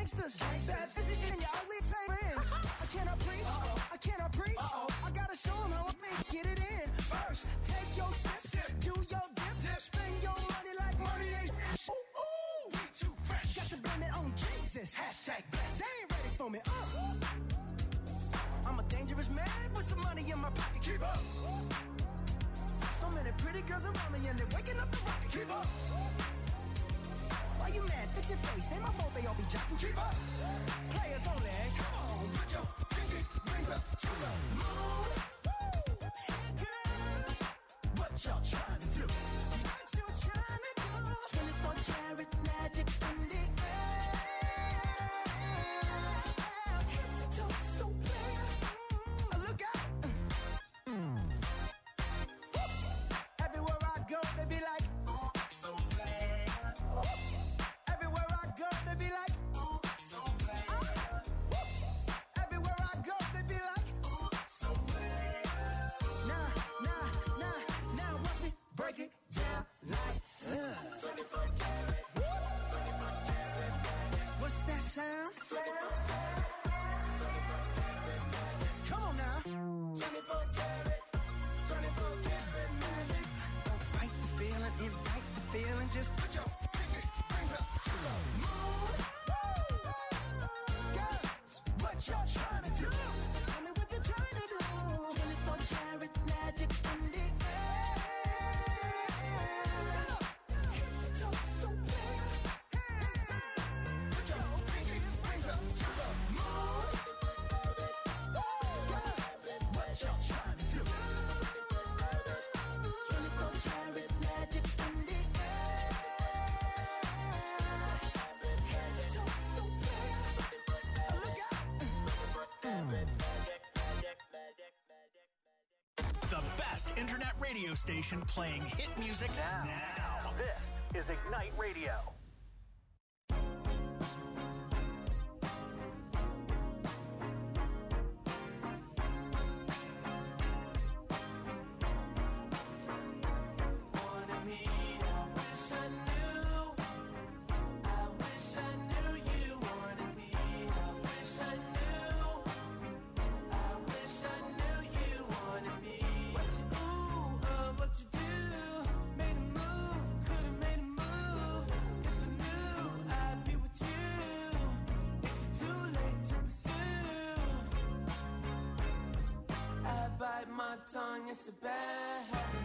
gangsters. Bad business and your ugly friends. I cannot preach. I cannot preach. I gotta show them how I get it in. First, take your sip, do your dip, spend your money like money ain't. Ooh, we too fresh. Got to blame it on Jesus. Hashtag blessed. They ain't ready for me. I'm a dangerous man with some money in my pocket. Keep up. So many pretty girls around me and they're waking up the rocket. Keep up. Why you mad? Fix your face. Ain't my fault they all be jocking. Keep up. Players only. Come on, put your pinky rings up to the moon. Girls, what y'all trying to do? What you trying to do? 24 karat magic in the air. Head to toe, so clear. Look out. Everywhere I go, they be like, ooh, so bad. Everywhere I go, they be like, ooh, so bad. Everywhere I go, they be like, ooh, so bad. Now, watch me break it down like 24 karat, 24 karat. What's that sound? Come on now. 24 karat, 24 karat magic. Don't fight the feeling, invite the feeling. Just put your pinky rings up to the moon. Girls, what y'all trying to do? Tell me what you're trying to do. 24 karat magic in the air. Head to toe, so clear. Put your pinky rings up to the moon. Girls, what y'all trying to do? 24 karat magic in the air. Head to toe, so clear. Look out. The best internet radio station playing hit music now. This is Ignite Radio. Wanted me, I wish I knew. I wish I knew you wanted me. I wish I knew. I wish I knew you wanted me. What you do, what you do? Made a move, could've made a move. If I knew, I'd be with you. It's too late to pursue. I bite my tongue, it's a bad habit.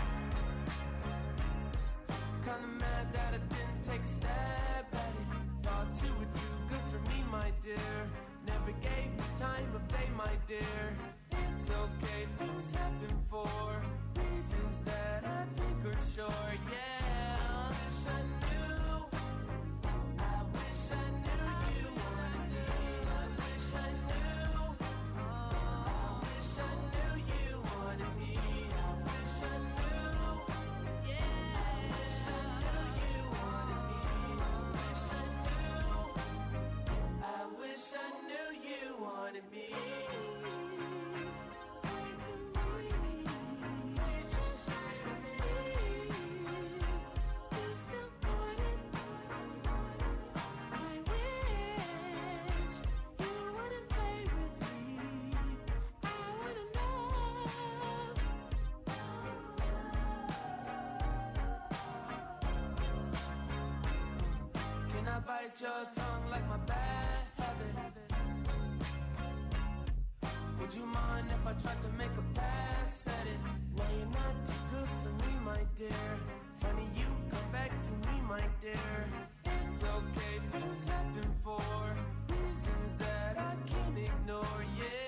Kinda mad that I didn't take a stab at it. Thought you were too good for me, my dear. Never gave me time of day, my dear. It's okay, things happen for reasons that I think are sure, yeah. I wish I knew. I wish I knew you wanted me. I wish I knew. I wish I knew you wanted me. I wish I knew. Yeah. I wish I knew you wanted me. I wish I knew. I wish I knew you wanted me. Say to me. You still want it. I wish you wouldn't play with me. I wanna know. Can I bite your tongue like my bad habit? Would you mind if I tried to make a pass at it? Now you're not too good for me, my dear. Funny you come back to me, my dear. It's okay, things happen for reasons that I can't ignore, yeah.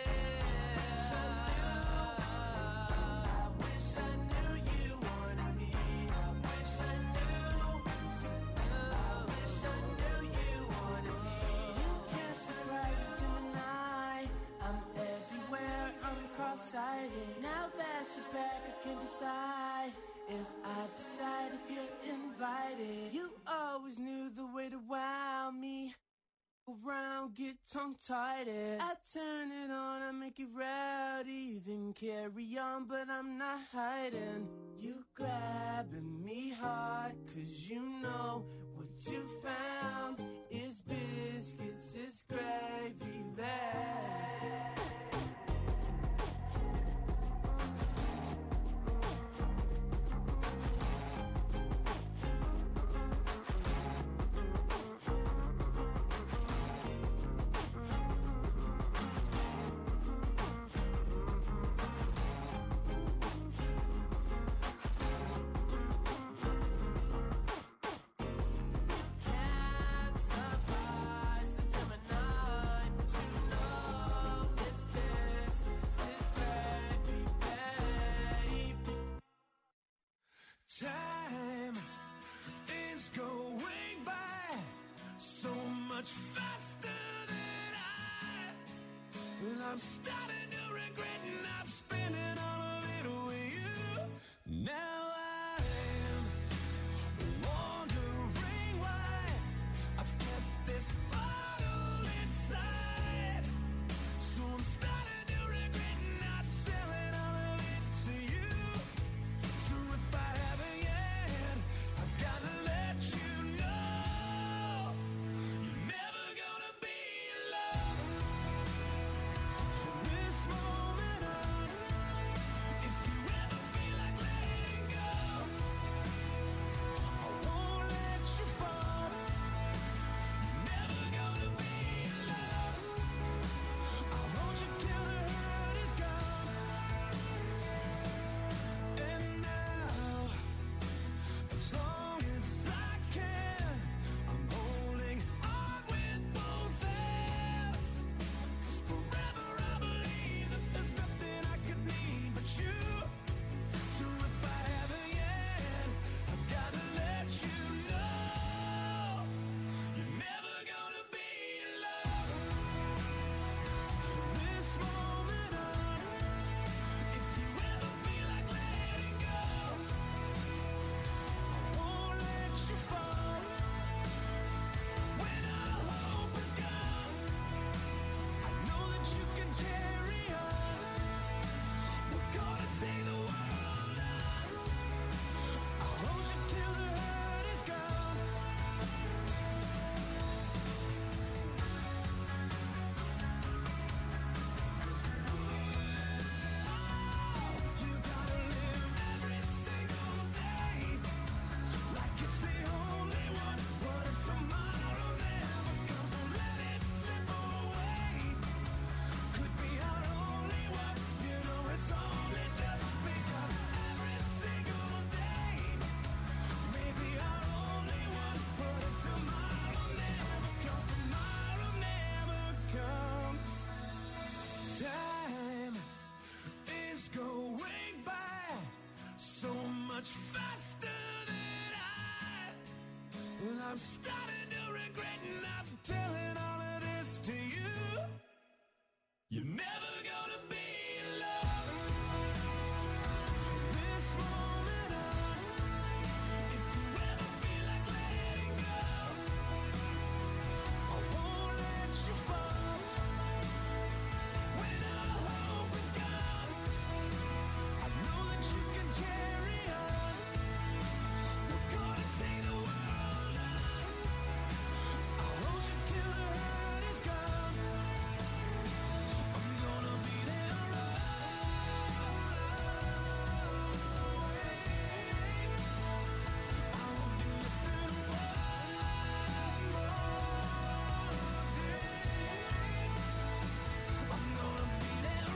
I wish I knew you wanted me. I wish I knew. I wish I knew you wanted me. You can't surprise a Gemini. I'm everywhere, I'm cross-sighted. Now that you're back, I can decide if I decide if you're invited. You always knew the way to wow me. Around, get tongue-tied. I turn it on, I make it rowdy. Then carry on, but I'm not hiding. You grabbing me hard, 'cause you know what you found is biscuits Time is going by so much faster than I'm starting to regret not spending all of it with you. Now I'm wondering why I've kept this bottle inside. So I'm starting to regret not selling all of it to you. So if I haven't yet, I've got to let you know you're never gonna be alone. From this moment on, if you ever feel like letting go, I won't let you fall. You're never gonna be alone. I'll hold you till the hurt is gone. And now, as long as I can, I'm holding on with both hands. 'Cause forever I believe that there's nothing I could need but you. So if I haven't yet, I've got to let you know you're never gonna be alone. From this moment on, if you ever feel like letting go, I won't let you fall. When all hope is gone, I know that you can carry on. We're gonna take the world on. I'll hold you till the hurt is gone. You gotta live every single day like it's the only one. What if tomorrow never comes? Don't let it slip away. Could be our only one. You know it's only just begun. Every single day, maybe our only one. What if tomorrow never comes? Tomorrow never comes. Time is going by so much faster than I'm starting to regret not telling all of this to you. You're never gonna be alone. From this moment on, if you ever feel like letting go, I won't let you fall. When all hope is gone, I know that you can carry on. We're gonna take the world on. I'll hold you till the hurt is gone. I'm gonna be there always. I won't be missing one more day. I'm gonna be there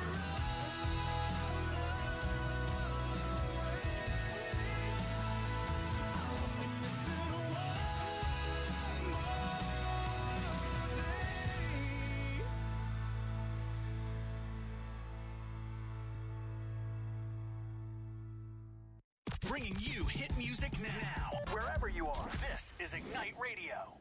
Bringing you hit music now, wherever you are. This is Ignite Radio.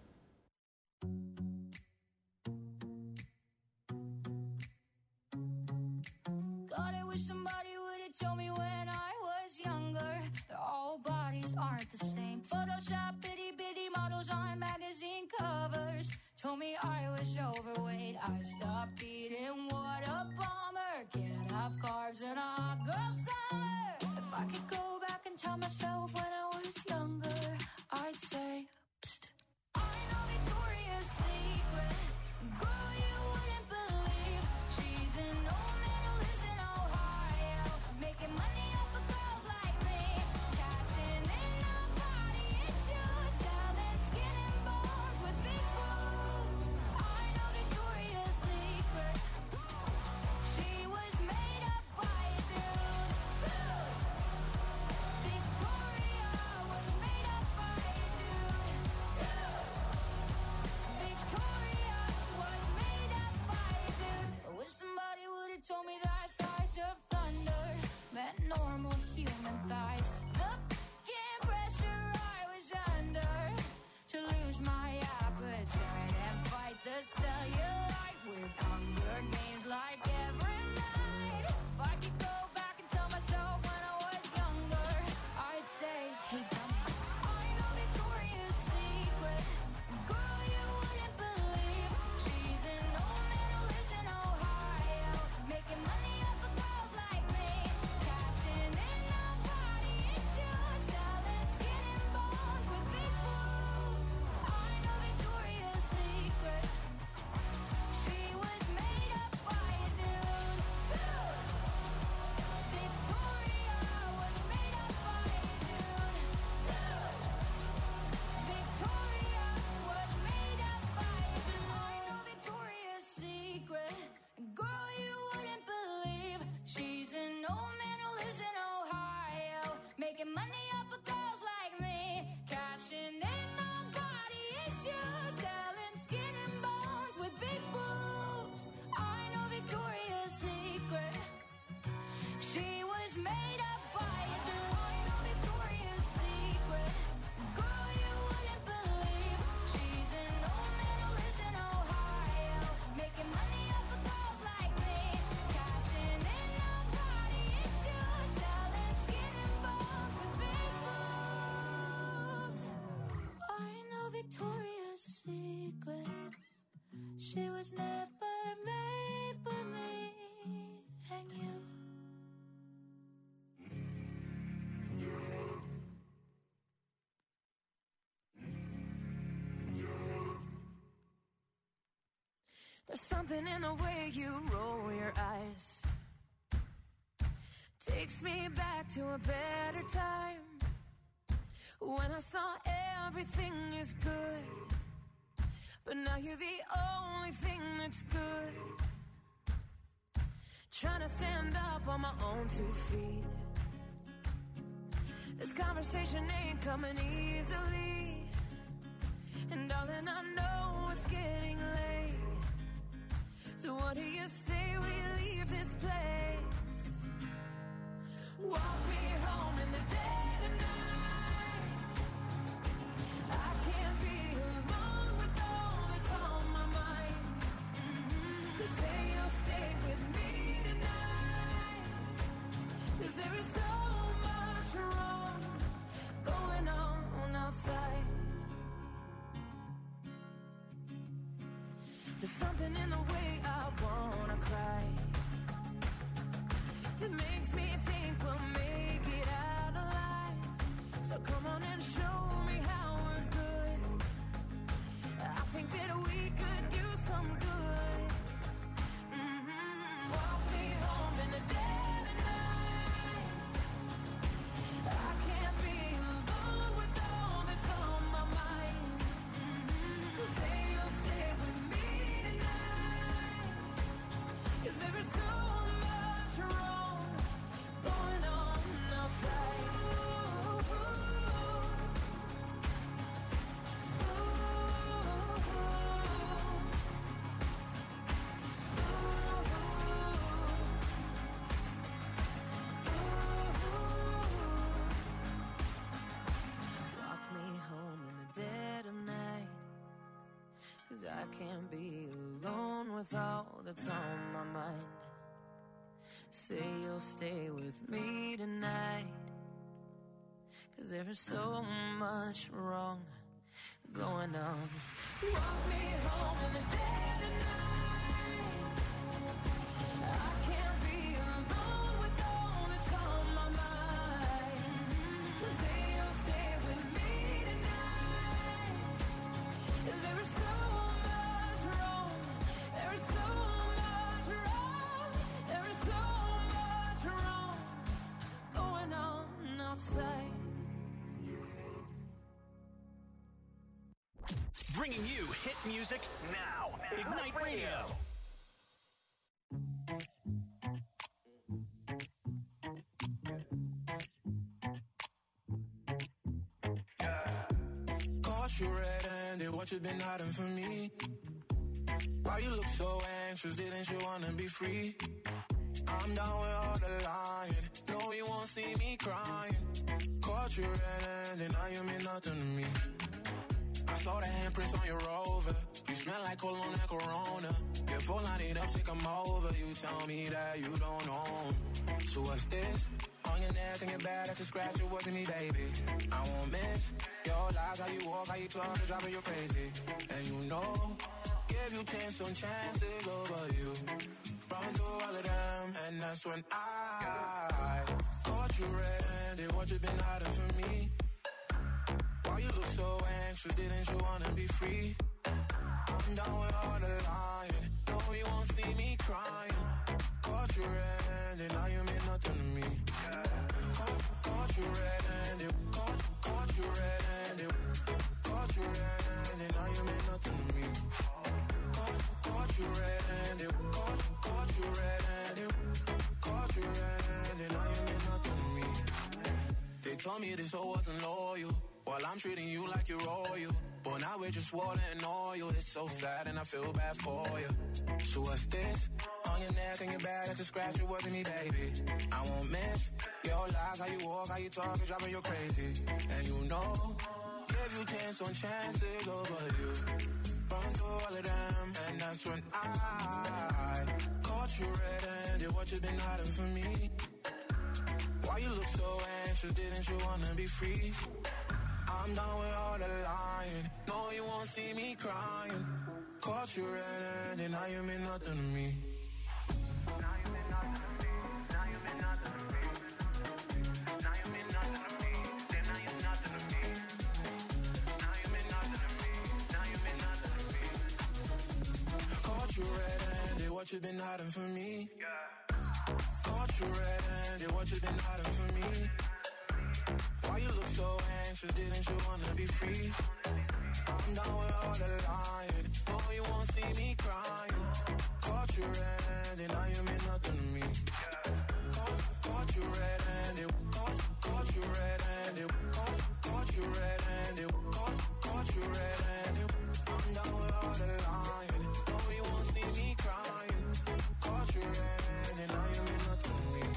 God, I wish somebody would have told me when I was younger that all bodies aren't the same. Photoshop itty bitty models on magazine covers told me I was overweight. I stopped eating, what a bummer. Can't have carbs in a hot girl summer. If I could go back and tell myself when I was younger, I'd say, psst, I know Victoria's Secret. Girl, you wouldn't believe she's an old man who lives in Ohio, making money off of girls like me, cashing in on body issues, selling skin and bones with big boobs. I know Victoria's Secret. She was made up by a dude. Victoria was made up by a dude. Victoria was made up by a dude. I wish somebody would have told me that thighs of thunder meant normal human thighs. The skin She was never made for me and you. There's something in the way you roll your eyes. Takes me back to a better time, when I saw everything is good. But now you're the only thing that's good. Trying to stand up on my own 2 feet. This conversation ain't coming easily. And darling, I know it's getting late. So what do you say we leave this place? Walk me home in the dead of night. I can't be alone with all that's on my mind. So say you'll stay with me tonight. 'Cause there is so much wrong going on outside. There's something in the way I wanna cry that makes me think we'll make it out alive. So come on and show me how we're good. I think that we could do some good. Walk me home in the dead of night. I can't be alone with all that's on my mind. So say you'll stay with me tonight. 'Cause there is so much wrong going on outside. Walk me home in the dead of night. 'Cause I can't be alone with all that's on my mind. Say you'll stay with me tonight. 'Cause there is so much wrong going on. Walk me home in the dead of night. I can't be alone with all that's on my mind. So say you'll stay with me tonight. 'Cause there is so much wrong. There is so much wrong. There is so much wrong going on outside. Bringing you hit music now. Ignite Radio. Caught you red-handed, what you been hiding from me? Why you look so anxious, didn't you wanna be free? I'm down with all the lying, no you won't see me crying. Caught you red-handed, now you mean nothing to me. I saw the handprints on your Rover, you smell like cologne and Corona. You're full on it up, sick I'm over, you tell me that you don't own. So what's this? On your neck and your back, that's a scratch, it wasn't me, baby. I won't miss your lies, how you walk, how you talk, it's driving you crazy. And you know, give you chance on chances over you. Run through all of them, and that's when I caught you red-handed, what you been hiding from me? Why you look so anxious, didn't you wanna be free? I'm down with all the lying, no you won't see me crying. Caught you red-handed, now you mean nothing to me. Caught you red-handed, caught you red-handed, caught you red-handed, now you mean nothing to me. Caught you red-handed, caught you red-handed, caught you red-handed, now you mean nothing to me. They told me this whole wasn't loyal, while I'm treating you like you're royal. But now we're just water and oil. It's so sad and I feel bad for you. So what's this? On your neck and your back, that's a scratch, it wasn't me, baby. I won't miss your lies, how you walk, how you talk, it's driving you crazy. And you know, give you chance on chances over you. Run through all of them, and that's when I caught you red-handed, what you been hiding from me? Why you look so anxious, didn't you wanna be free? I'm done with all the lying, no you won't see me crying. Caught you red-handed, now you mean nothing to me. Now you mean nothing to me. Now you mean nothing to me. Now you mean nothing to me. Then now you're nothing to me. Now you mean nothing to me. Now you mean nothing to me. Caught you red-handed, what you been hiding from me? Caught you red-handed, what you been hiding from me? Why you look so anxious, didn't you wanna be free? I'm down with all the lying, no you won't see me crying. Caught you red-handed, now you mean nothing to me. Caught you red-handed, caught you red-handed, caught you red-handed, caught you red-handed. I'm down with all the lying, no you won't see me crying. Caught you red-handed, now you mean nothing to me.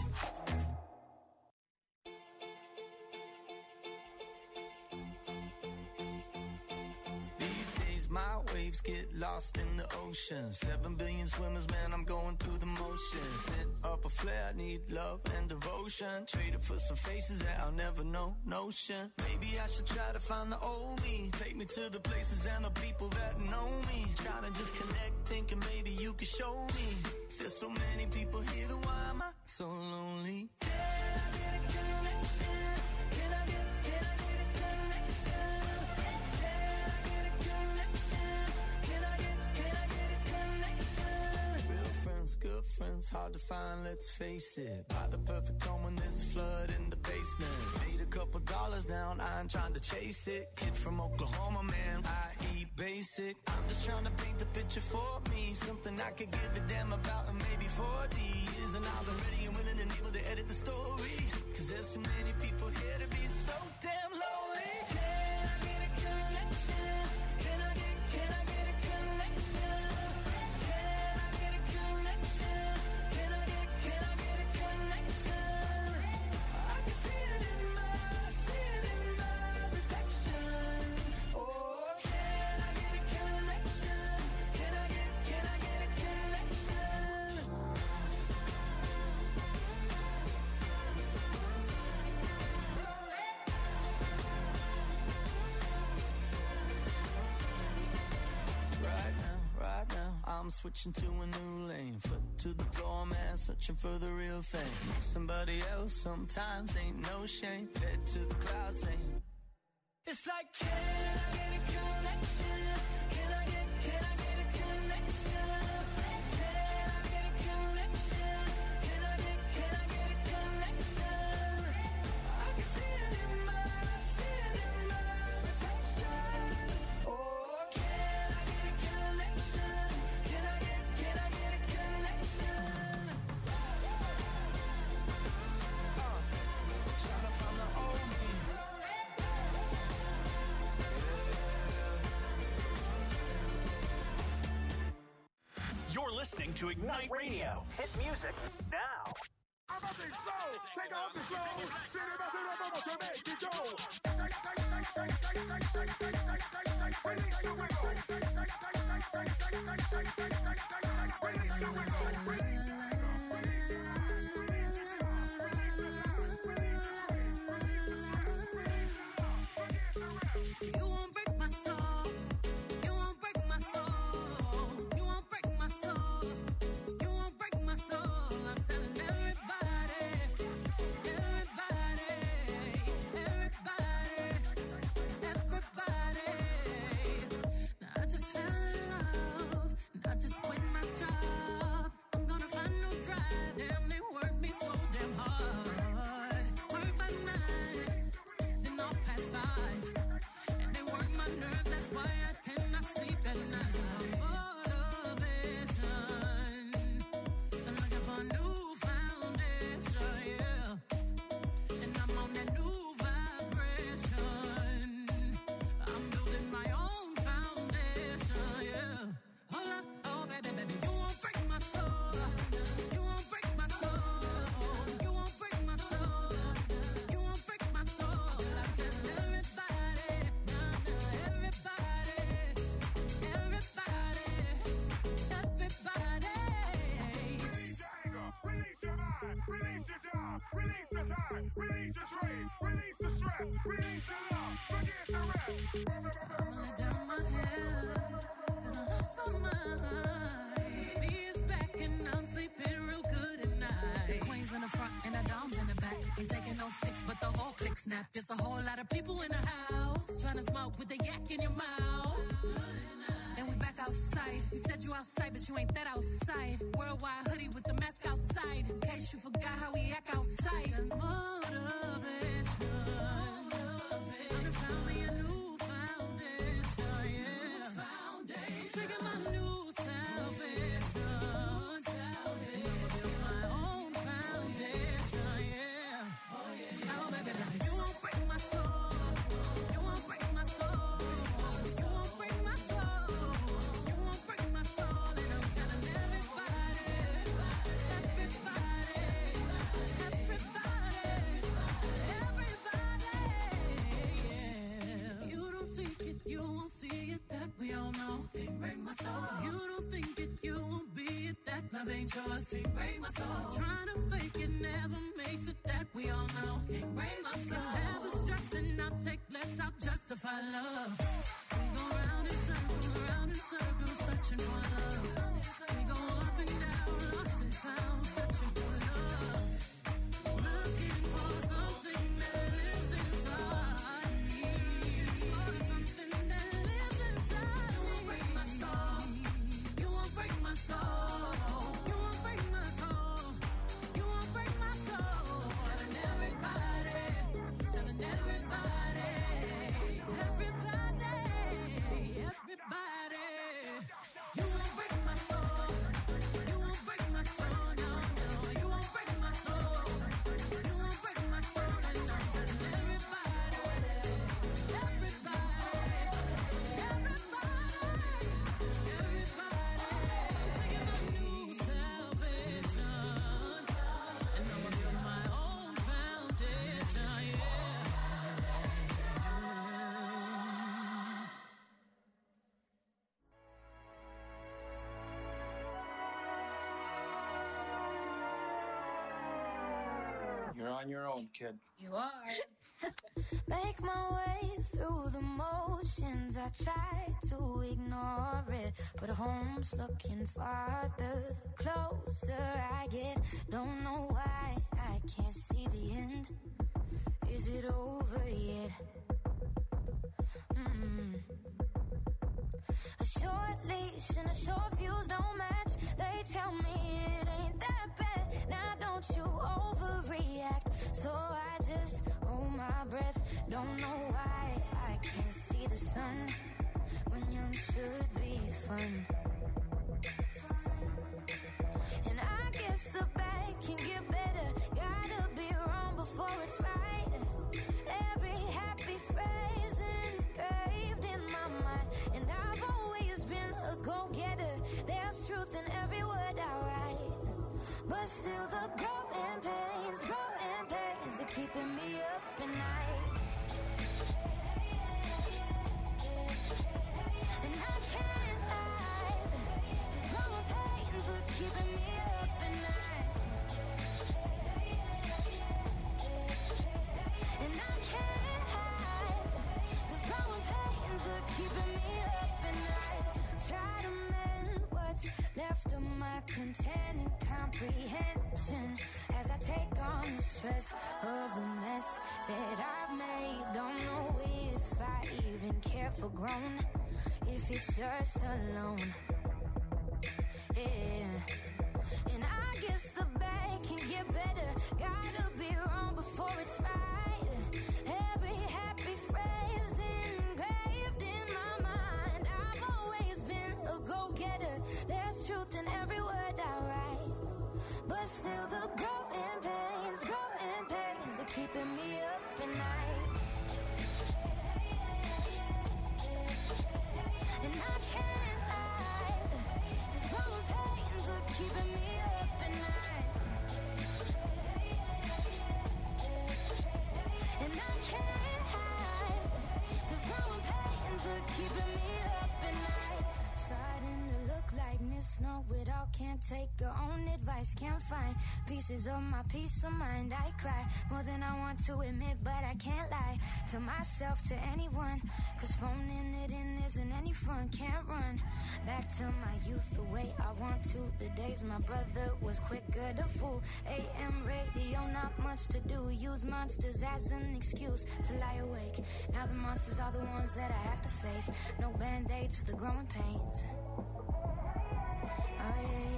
My waves get lost in the ocean. 7 billion swimmers, man, I'm going through the motions. Set up a flare, need love and devotion. Trade it for some faces that I'll never know, notion. Maybe I should try to find the old me. Take me to the places and the people that know me. Trying to just connect, thinking maybe you could show me. There's so many people here, then why am I so lonely? Can I get a connection? Can I get a connection? Good friends, hard to find, let's face it. Buy the perfect home when there's a flood in the basement. Made a couple dollars now and I ain't trying to chase it. Kid from Oklahoma, man, I eat basic. I'm just trying to paint the picture for me. Something I could give a damn about in maybe 40 years. And I'll be ready and willing and able to edit the story. Cause there's so many people here to be so damn lonely. Can I get a connection? Can I get a connection? I'm switching to a new lane. Foot to the floor, man, searching for the real thing. Somebody else sometimes ain't no shame. Head to the clouds saying, it's like, can I get a connection? Can I get a connection? Can I get a connection? Can I get a connection? I can see it in my reflection. Oh, can I get a connection? Can I get a connection? Trying to find the old me. You're listening to Ignite Radio. Hit music now. I'm up and slow, take off the slow. Then if I say I'm to make it go. Release the wiggle. Release the wiggle. Release the You won't break my soul. You won't break my soul. You won't break my soul. You won't break my soul. I'm telling everybody, everybody, everybody, everybody. Now I just fell in love. And I just quit my job. I'm gonna find no drive. Damn, they work me so damn hard. Work by 9, then off past 5. And they work my nerves, that's why I cannot sleep at night. Motivation, I'm looking for a new foundation, yeah. And I'm on that new vibration. I'm building my own foundation, yeah. Hold up, oh baby, baby, you won't break my soul. You won't break my soul. You won't break my soul. You won't break my soul. I tell everybody, everybody, everybody, everybody. Release your anger, release your mind, release your job, release the time, release your trade, release the stress, release the love, forget the rest. I'm gonna down my head, 'cause I lost my B is back and I'm sleeping real good at night. The queen's in the front and the dom's in the back. Ain't taking no flicks, but the whole click snap. There's a whole lot of people in the house trying to smoke with the yak in your mouth. And we back outside. You said you outside, but you ain't that outside. Worldwide hoodie with the mask outside. In case you forgot how we act outside. Motivation. I'm found me a new foundation, yeah. Taking my new salvation. And I'ma build my own foundation, yeah. Oh, baby, you won't break my soul. You won't break my soul. You won't break my soul. You won't break my soul. And I'm telling everybody, yeah. You don't seek it, you won't see it, that we all know. Can't break my soul. You don't think it, you won't be it, that love ain't yours. Can't break my soul. Trying to fake it never makes it, that we all know. Can't break my soul. Have the stress and I'll take less, I'll justify love. We go round in circles, searching for love. We go up and down, lost and found, searching for love. Looking for something that lives inside me. For something that lives inside me. You won't break my soul. You won't break my soul. You won't break my soul. You won't break my soul. Telling everybody, everybody, everybody. You won't break my soul. You won't break my soul. No, no. You won't break my soul. You won't break my soul. And I'm telling everybody, everybody, taking my new salvation. And I'ma build my own foundation, yeah. You're on your own, kid. You are. Make my way through the motions. I try to ignore it, but home's looking farther the closer I get. Don't know why I can't see the end. Is it over yet? A short leash and a short fuse don't match. They tell me it ain't that bad. Now don't you overreact. So I just hold my breath. Don't know why I can't see the sun when young should be fun. And I guess the bad can get better. Gotta be wrong before it's right. Every happy phrase engraved in my mind. And I've always been a go-getter. There's truth in every word I write. But still the growing pains, they're keeping me up at night. And I can't hide. These growing pains are keeping me up at night. And I can't hide. These growing pains are keeping me up at night. Try to mend what's left of my containing comprehension as I take on the stress of the mess that I've made. Don't know if I even care for grown, if it's just alone. Yeah. And I guess the bad can get better. Gotta be wrong before it's right. Every happy phrase engraved in my mind. I've always been a go-getter. There's truth in every word I write. But still the growing pains, they're keeping me up at night. And I can't hide. These growing pains are keeping me up at night. And I can't hide. These growing pains are keeping me up at night. Starting to look like Miss Know It All. Can't take her own advice. Can't find pieces of my peace of mind. I cry more than I want to admit, but I can't lie to myself, to anyone. Cause phoning it in is isn't any fun, can't run back to my youth the way I want to. The days my brother was quicker to fool. AM radio, not much to do. Use monsters as an excuse to lie awake. Now the monsters are the ones that I have to face. No band-aids for the growing pains. Oh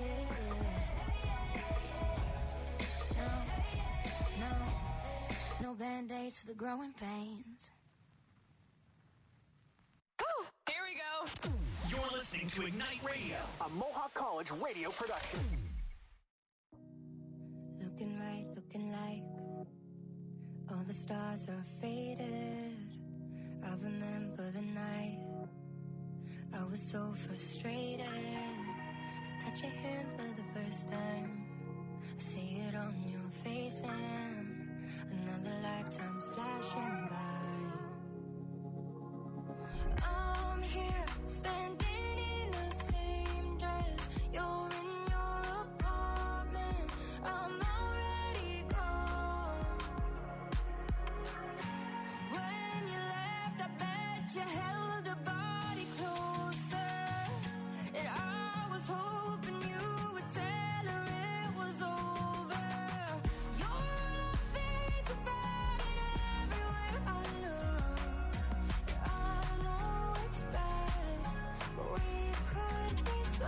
yeah. No band-aids for the growing pains. Oh, here we go. You're listening to Ignite Radio, a Mohawk College radio production. Looking right, looking like all the stars are faded. I remember the night I was so frustrated. I touch your hand for the first time. I see it on your face and another lifetime's flashing by. I'm here, standing in the same dress. You're in your apartment. I'm already gone. When you left, I bet you held a body closer. And I was hoping you would tell her it was over. You're all I think about it everywhere I look. I know it's bad, but we could be so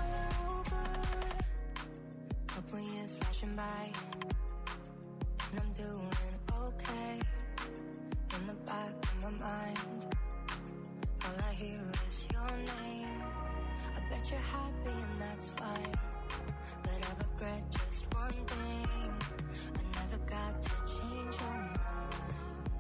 good. Couple years flashing by, and I'm doing okay. In the back of my mind, all I hear is your name. I bet you're happy and that's fine, but I regret just one thing. I never got to change your mind.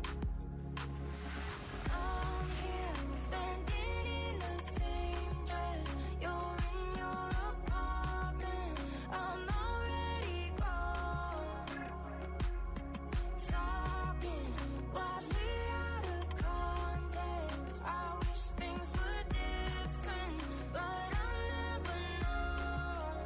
I'm here, standing in the same dress. You're in your apartment. I'm already gone. Talking wildly out of context. I wish things were different, but I'll never know.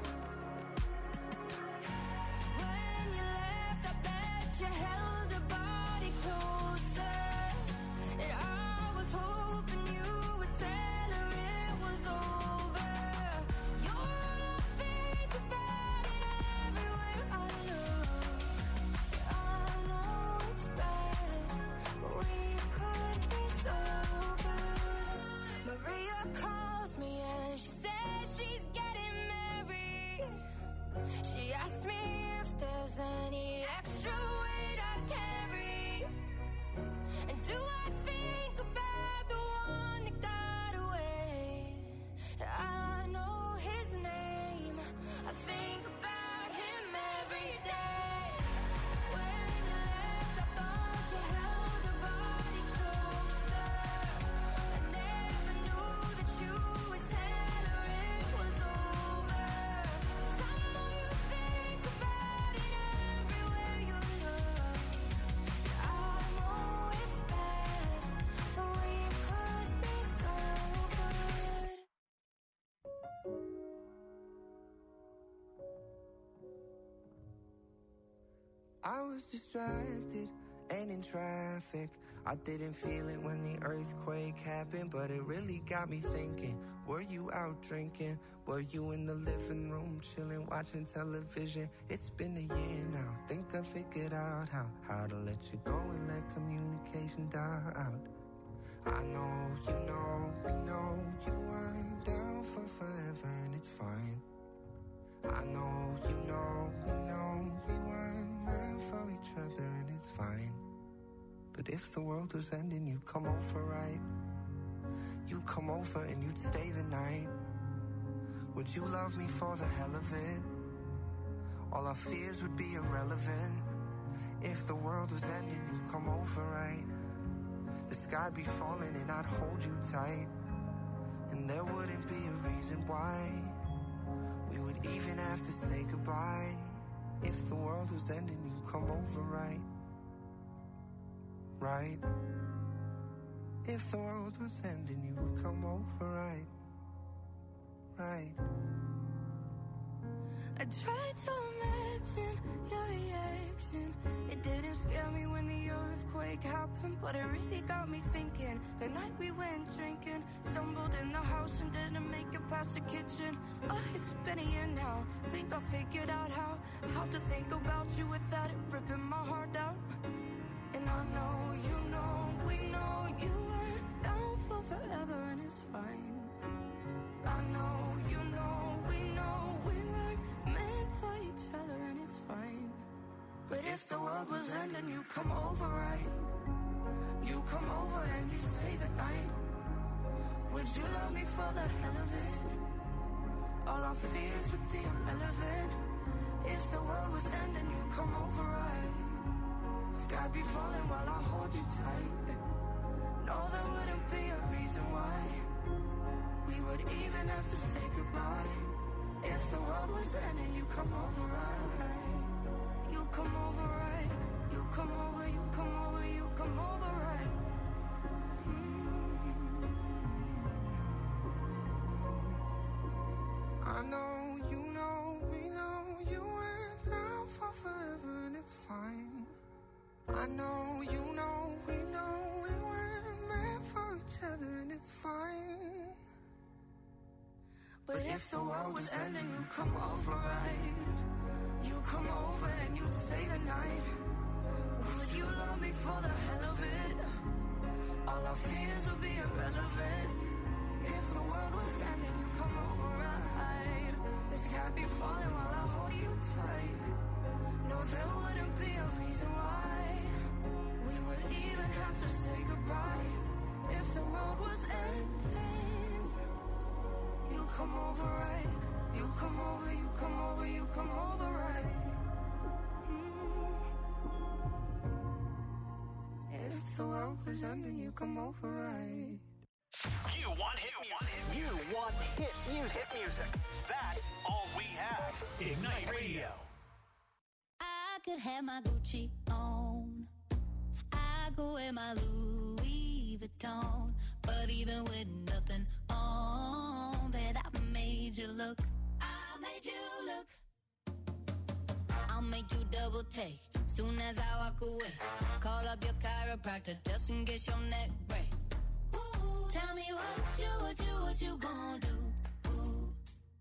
When you left, I bet you held a body closer. And I was hoping you would tell her it was over. You're all I think about it everywhere I look. I know it's bad, but we could be so good. Maria calls me and she says she's getting married. She asked me if there's any extra weight I carry. And do I think about the one that got away? I know his name. I think about him every day. When you left, I thought you held her body closer. I never knew that you would tell her it was over. 'Cause I know you think about it everywhere you look. I know it's bad, but we could be so good. I was distracted and in traffic. I didn't feel it when the earthquake happened, but it really got me thinking. Were you out drinking? Were you in the living room chilling, watching television? It's been a year now. Think I figured out how to let you go and let communication die out. I know, we know you weren't down for forever, and it's fine. I know, we know we weren't meant for each other, and it's fine. But if the world was ending, you'd come over, right? You'd come over and you'd stay the night. Would you love me for the hell of it? All our fears would be irrelevant. If the world was ending, you'd come over, right? The sky'd be falling and I'd hold you tight. And there wouldn't be a reason why we would even have to say goodbye. If the world was ending, you'd come over, right? Right? If the world was ending, you would come over, right? Right? I tried to imagine your reaction. It didn't scare me when the earthquake happened, but it really got me thinking. The night we went drinking, stumbled in the house and didn't make it past the kitchen. Oh, it's been a year now. Think I figured out how to think about you without it ripping my heart out. And I know, you know, we know you weren't down for forever, and it's fine. I know, you know, we weren't meant for each other, and it's fine. But if the world was ending, you come over, right? You come over and you stay the night. Would you love me for the hell of it? All our fears would be irrelevant. If the world was ending, you come over, right? Sky be falling while I hold you tight. No, there wouldn't be a reason why we would even have to say goodbye. If the world was ending, you come over, right? You come over, right? You come over, you come over, you come over, right? I know, you know, we know you went down for forever, and it's fine. I know, you know, we weren't meant for each other, and it's fine. But if the world was ending, you come over, right? You come over and you stay the night. Would you love me for the hell of it? All our fears would be irrelevant. If the world was ending, you come over, right? The sky be falling while I hold you tight. No, there wouldn't be a reason why we would even have to say goodbye. If the world was ending, you come over, right? You come over, you come over, you come over, right? If the world was ending, you come over, right? You want hit music. You want hit music. Hit music. That's all we have. Ignite Radio. I could have my Gucci on. I could wear my Louis Vuitton. But even with nothing on, bet I made you look. I made you look. I'll make you double take soon as I walk away. Call up your chiropractor just in case your neck break. Ooh, tell me what you gonna do? Ooh.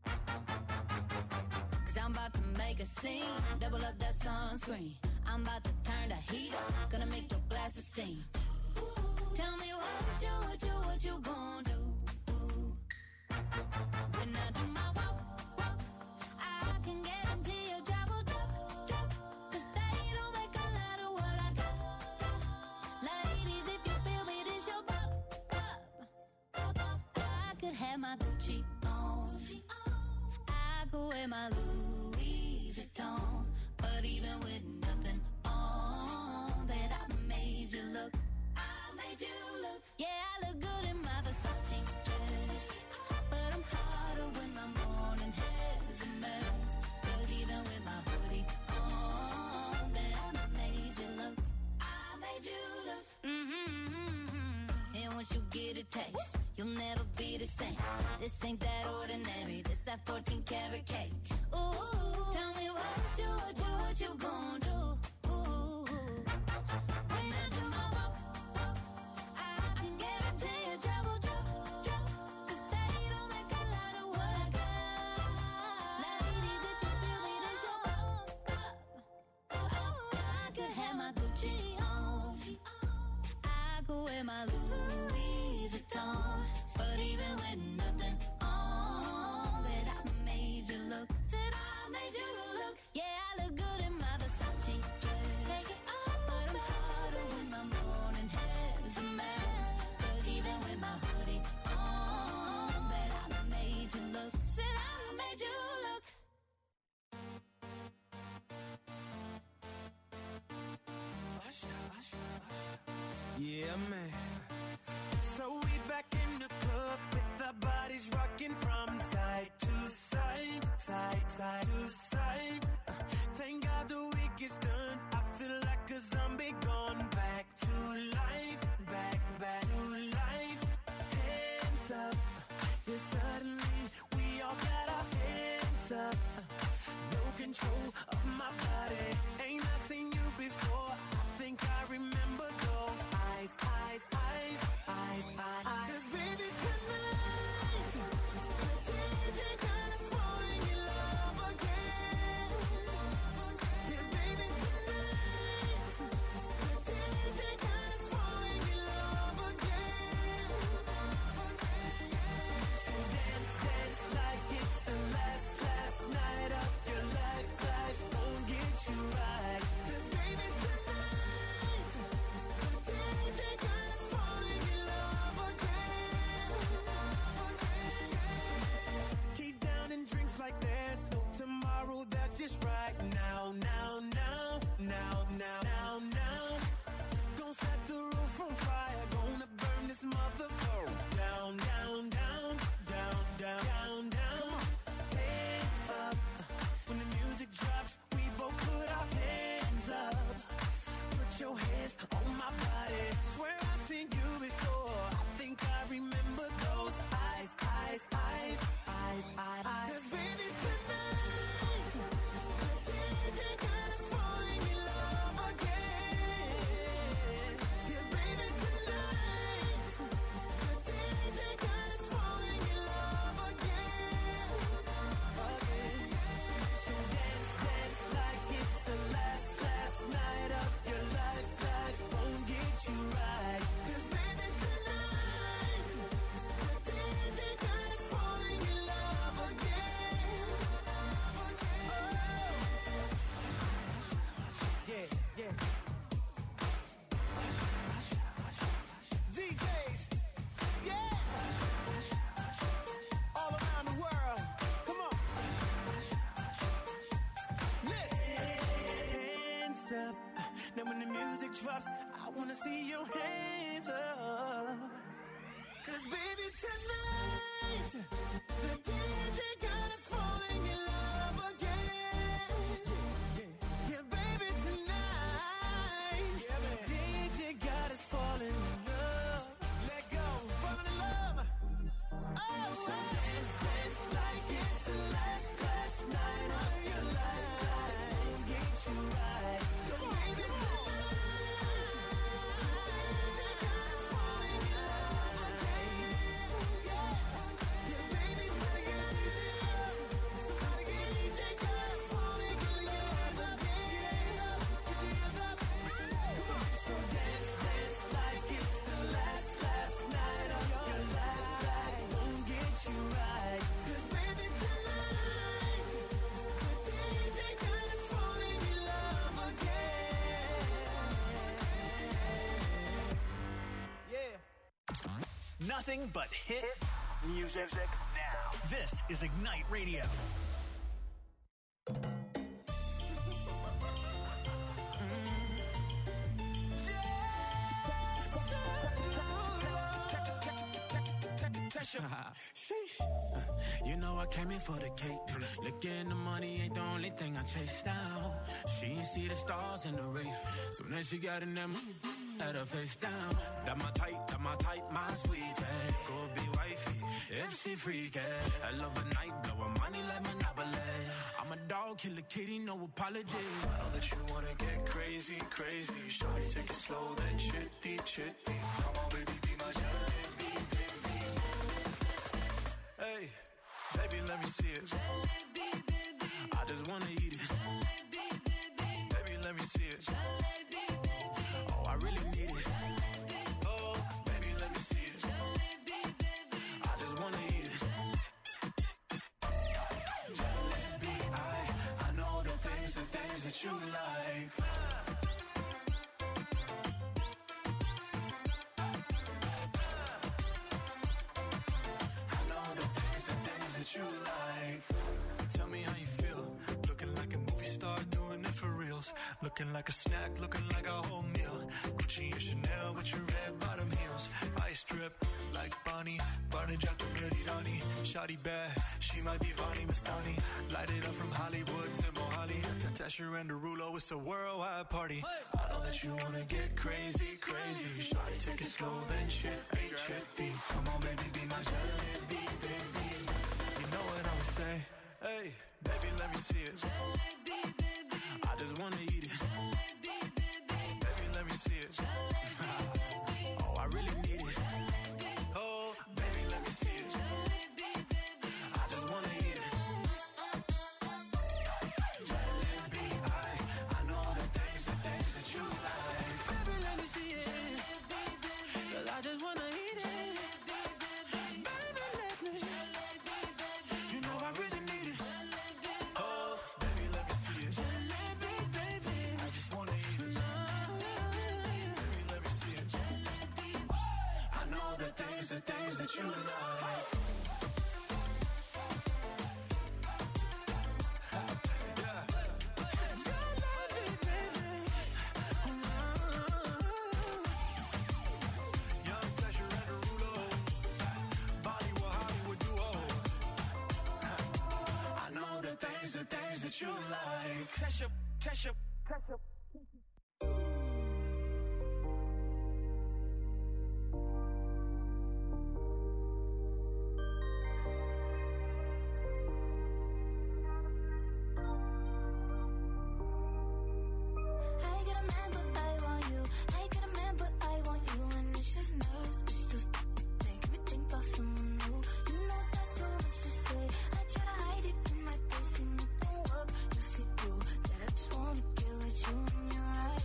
Cause I'm about to make a scene, double up that sunscreen. I'm about to turn the heat up, gonna make your glasses steam. Ooh, tell me what you gonna do? Ooh. When I do my walk, I can guarantee your job will drop. Cause they don't make a lot of what I got. Ladies, if you feel me, this your pop. I could have my Gucci on. I could wear my Louis Vuitton. But even with nothing on, bet I made you look. I made you look. Yeah, I look good in my Versace dress. But I'm hotter when my morning hair's a mess. Cause even with my hoodie on, bet I made you look. I made you look. And once you get a taste, you'll never be the same. This ain't that ordinary, this that 14 karat cake. Ooh, tell me what you gonna do? Ooh, when I do my walk, I can guarantee your job will drop. Cause they don't make a lot of what I got. Ladies, if you feel me, this your I could have my Gucci on. I could wear my Louis Vuitton. But even with nothing on, bet I made you look. Said I made you look. Yeah, I look good in my Versace dress. Take it off, but I'm hotter when my morning hair's a mess. Cause even with my hoodie on, bet I made you look. Said I made you look. Yeah, man. So we back in the club with our bodies rocking from side to side, side to side. Thank God the week is done. I feel like a zombie gone back to life, back to life. Hands up, yeah, suddenly we all got our hands up. No control of my body. Ain't I seen you before? I think I remember those eyes. Cause baby tonight Then when the music drops, I wanna see your hands up. 'Cause baby, tonight, the DJ got us falling in love again. Yeah, baby, tonight, DJ got us falling in love. Let go, fall in love. Oh, so dance, dance like it's the last night of your life. Get you right. 'Cause baby, Nothing but hit music now. This is Ignite Radio. Sheesh. You know I came in for the cake. Looking the money ain't the only thing I chase down. She ain't see the stars in the race. Soon as she got in that mood, had her face down. That my type, my sweetie. Go be wifey, if she freaky. I love a night, blow her money like Monopoly. I'm a dog, kill a kitty, no apology. I know that you wanna get crazy, crazy. Shawty, take it slow, then chitty, chitty. Come on, baby, be my jalebi, baby. Hey, baby, let me see it. Jalebi, baby. I just wanna eat it. Jalebi, baby. Baby, let me see it. Jalebi, baby. Oh, I really need it. Jalebi. Oh, baby, let me see it. Jalebi, baby. I just wanna eat it. Jalebi, I know the things that you like. I know the things that you like. Tell me how you feel. Looking like a movie star, doing it for reals. Looking like a snack, looking like a whole meal. Gucci and Chanel with your red bottom heels. Ice drip like Bonnie, Barney Jato Rani. Shawty bad, she my divani Mastani. Light it up from Hollywood to Mohali. Tasher and Derulo, it's a worldwide party. I know that you wanna get crazy, crazy. Shawty, take it slow, then chitty, chitty. Come on, baby, be my jalebi, baby. You know what I would say? Hey, baby, let me see it. Jalebi, baby. I just wanna eat it. Jalebi, baby. Baby, let me see it. Oh, I really need it. Oh, baby, let me see it. Jalebi, baby. I just wanna eat it. Jalebi, I know the things that you like. Baby, let me see it. Jalebi, baby. 'Cause I just wanna eat it. Jalebi, baby. Baby, let me. Jalebi, baby. You know I really need it. Jalebi. Oh, baby, let me see it. Jalebi, baby. I just wanna eat it. Baby, let me see it. I know the things that you like. Young Tasher and Derulo, Bollywood, Hollywood duo. I know the things that you like. Tasha. I get a man, but I want you. I get a man, but I want you. And it's just nerves, it's just making me think about someone new. You know that's so much to say. I try to hide it in my face and it don't work. You see through that I just wanna get with you and you're right.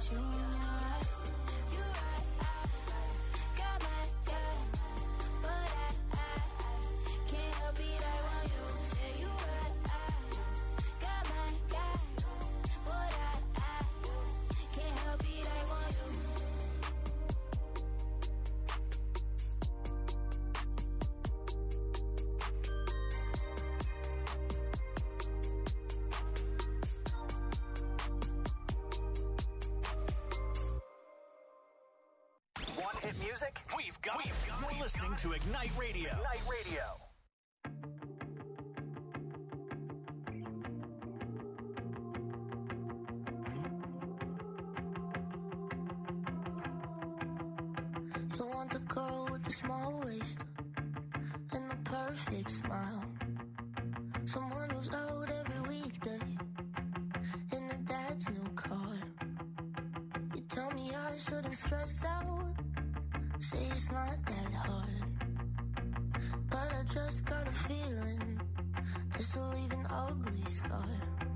you when you're right. You're right, got my yeah, but I can't help it, I want you. Say you right, got my yeah, but I can't help it, I want you. Want hit music? We've got it. You're listening to Ignite Radio. Ignite Radio. You want the girl with the small waist and the perfect smile. Someone who's out every weekday in her dad's new car. You tell me I shouldn't stress out, say it's not that hard. But I just got a feeling this will leave an ugly scar.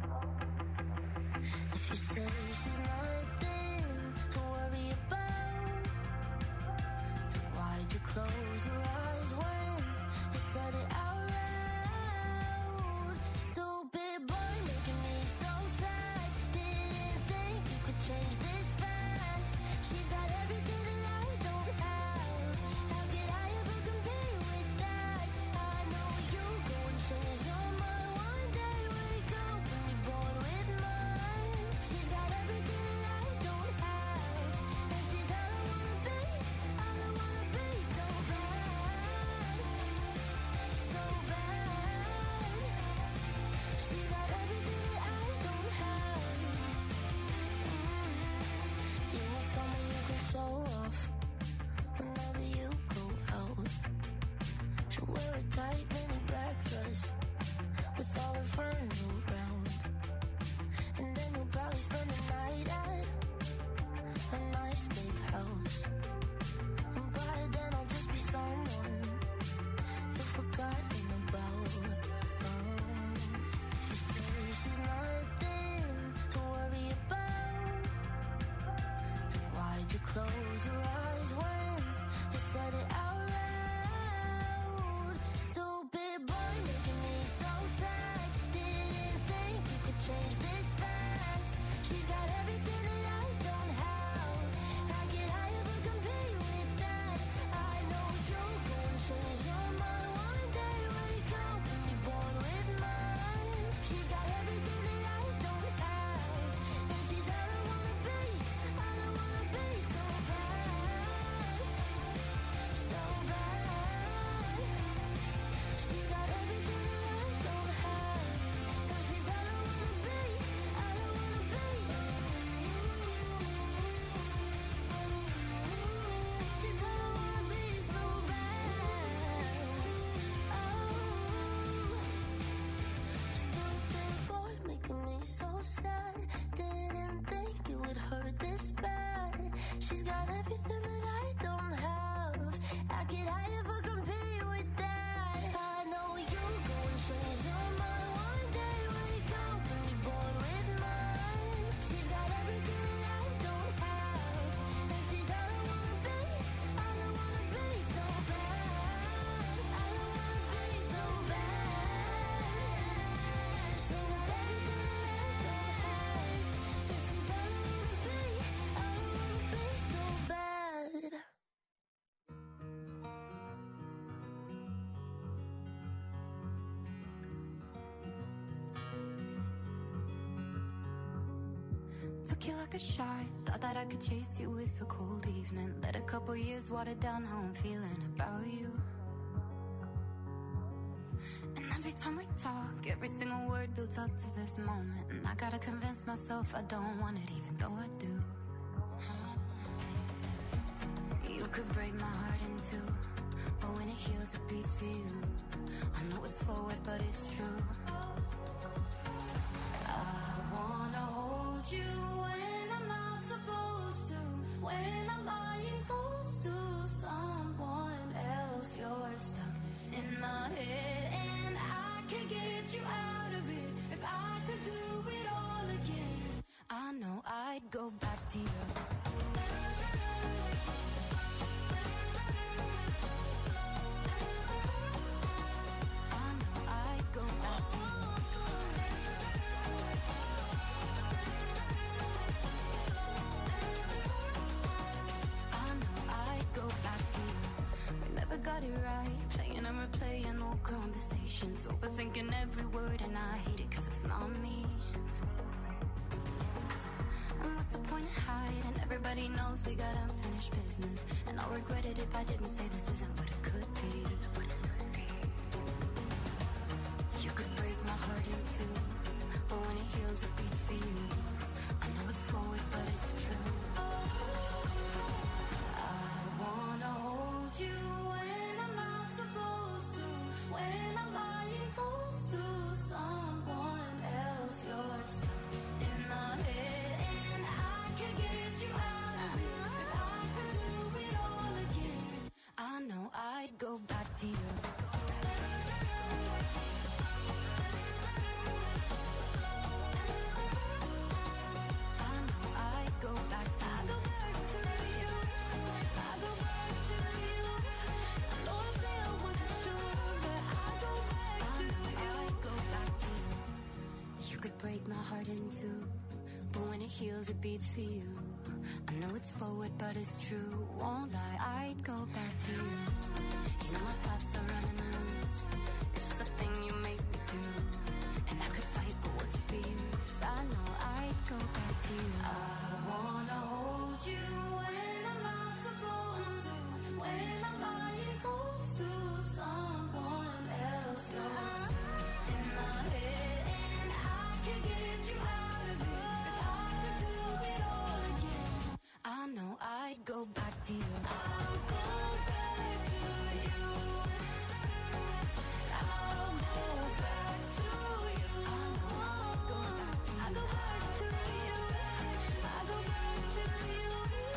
If you say she's nothing to worry about, then why'd you close your eyes when you said it out loud? Stupid boy making me so sad. Didn't think you could change this fast. She's got everything that I don't have. How could I ever compete with that? I know you go and change your mind one day. Wake up and be born with mine. She's got everything that I don't have, and she's all I wanna be, all I wanna be. So bad, so bad. She's got everything that I don't have. You want someone you can show off whenever you go out. She'll wear a tight mini black dress with all her friends around, and then you'll probably spend the night at a nice big house. And by then I'll just be someone you've forgotten about. If you say she's nothing to worry about, then why'd you close your eyes when you said it out loud? Stupid boy making me so sad. Didn't think you could change this fast. She's got everything that I don't have. How could I ever compete with that? I know you'll go and change your mind one day. Wake up and be born with mine. She's got everything that I don't have, and she's all I wanna be, all I wanna be. So bad, so bad. She's got everything that I don't have, and she's all I wanna be, all I wanna be. She's all I wanna be, so bad. Stupid boy making me so sad. Didn't think it would hurt this bad. She's got everything that I don't have. How could I ever compete with that? I know you'll go and change your mind one day. Wake up and be born with mine. She's got everything that I don't have, and she's all I wanna be, all I wanna be. So bad, all I wanna be. So bad. She's got everything that I don't have, and she's all I wanna be, all I wanna be. So bad. Took you like a shot, thought that I could chase you with a cold evening. Let a couple years water down how I'm feeling about you. And every time we talk, every single word builds up to this moment. And I gotta convince myself I don't want it, even though I do. You could break my heart in two, but when it heals it beats for you. I know it's forward but it's true. I wanna hold you when I'm not supposed to, when I'm lying close to someone else. You're stuck in my head and I can get you out of it. If I could do it all again, I know I'd go back to you. patience, overthinking every word, and I hate it cause it's not me. And what's the point of hiding? Everybody knows we got unfinished business, and I'll regret it if I didn't say this isn't what it could be. You could break my heart in two, but when it heals it beats for you. I know it's forward but it's true. I wanna hold you when I'm not supposed to, when I'm lying close to someone else. You're stuck in my head and I can get you out of it. If I could do it all again, I know I'd go back to you. Break my heart in two, but when it heals it beats for you. I know it's forward but it's true, won't lie, I'd go back to you. You know my thoughts are running loose, it's just a thing you make me do. And I could fight but what's the use, I know I'd go back to you. I wanna hold you when I'm not supposed to, when I'm lying close to someone else. You're in my head and I can get you out of it. If I could do it all again, I know I'd go back to you. I'll go back to you. I'll go back to you. I know I'll go back to you. I'll go back to you. I'll go back to you.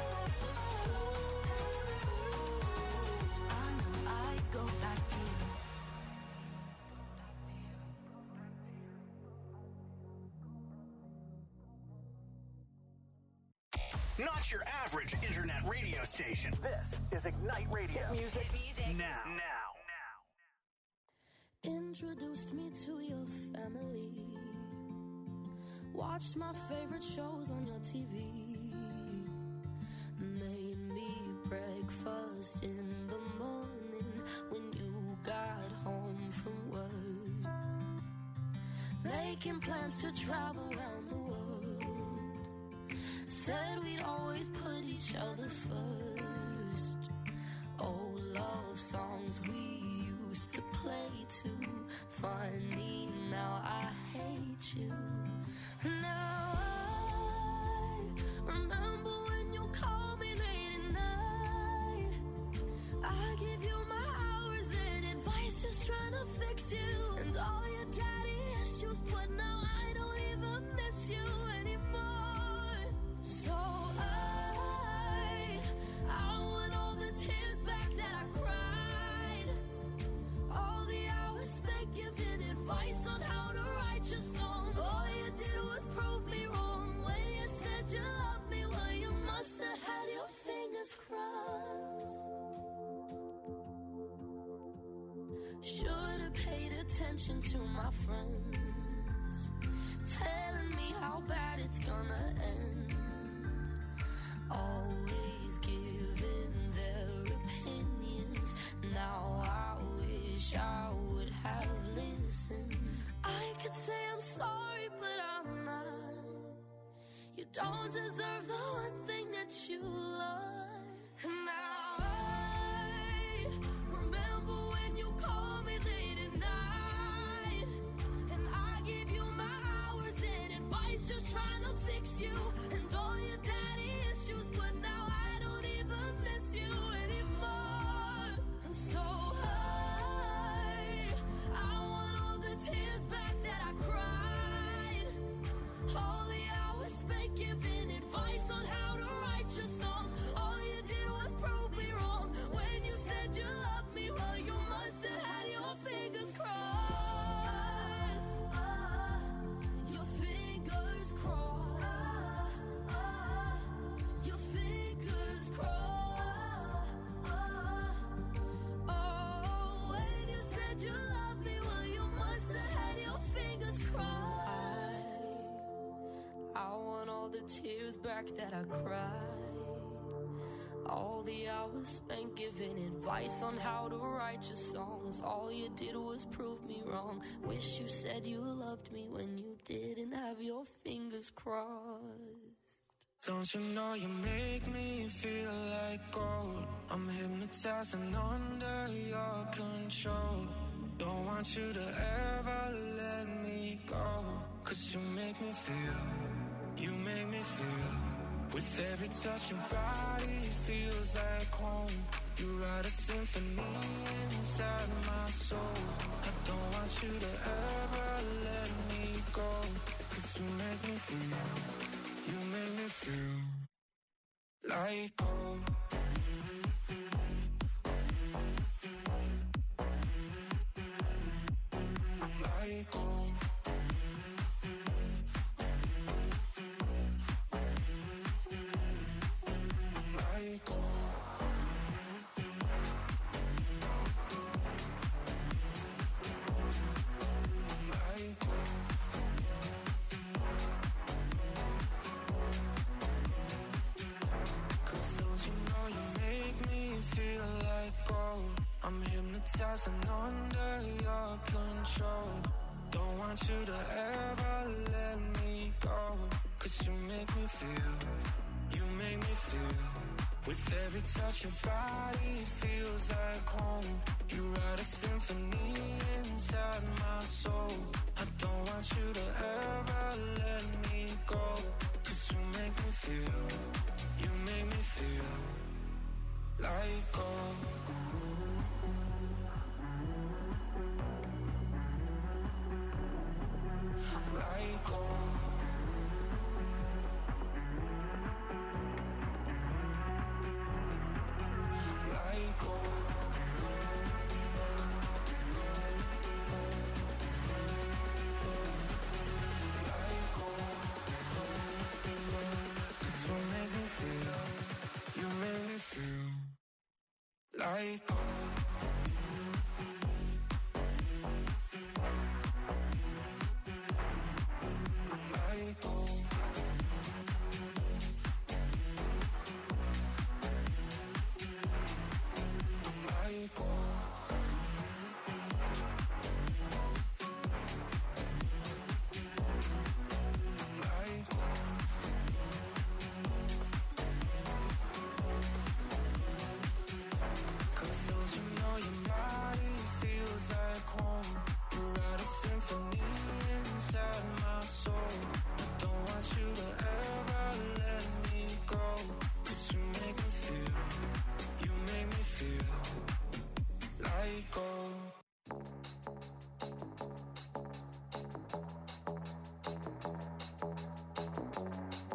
I know I'd go back to you. Not your average internet radio station. This is Ignite Radio. Hit music now. Introduced me to your family. Watched my favorite shows on your TV. Made me breakfast in the morning when you got home from work. Making plans to travel around the world. Said we'd always put each other first. Old love songs we used to play too. Funny, now I hate you. Now I remember when you called me late at night. I give you my hours and advice, just trying to fix you. And all your daddy issues, but now I don't even miss you anymore. So I want all the tears back that I cried. All the hours spent giving advice on how to write your songs. All you did was prove me wrong when you said you loved me. Well, you must have had your fingers crossed. Should've paid attention to my friends, telling me how bad it's gonna end. Always giving their opinions. Now I wish I would have listened. I could say I'm sorry, but I'm not. You don't deserve the one thing that you love. And now I remember when you called me late at night, and I gave you my hours and advice, just trying to fix you. And all your daddy issues, but now I don't even miss you anymore. So I want all the tears back that I cried. All the hours spent giving advice on how to write your songs. All you did was prove me wrong when you said you loved me. Well, you must have had your fingers crossed. Your fingers crossed. Your fingers crossed. Oh, when you said you loved me, well, you must have had your fingers crossed. I want all the tears back that I cried. All the hours spent giving advice on how to write your songs. All you did was prove me wrong. Wish you said you loved me when you didn't have your fingers crossed. Don't you know you make me feel like gold? I'm hypnotized and under your control. Don't want you to ever let me go. 'Cause you make me feel, you make me feel. With every touch your body feels like home. You write a symphony inside my soul. I don't want you to ever let me go. 'Cause you make me feel, you make me feel like gold. Like gold. Like gold. Like gold. 'Cause don't you know you make me feel like gold? I'm hypnotized and under your control. Don't want you to ever let me go. 'Cause you make me feel, you make me feel. With every touch your body feels like home. You write a symphony inside my soul. I don't want you to ever let me go. 'Cause you make me feel, you make me feel like gold. Like gold. Like gold. Like gold. 'Cause you make me feel, you make me feel like gold. Like gold. Like gold. Like gold. 'Cause don't you know your body feels like home? You write a symphony inside my soul. I don't want you to ever let me go. 'Cause you make me feel, you make me feel like gold.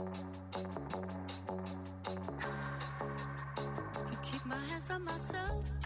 Could keep my hands on myself.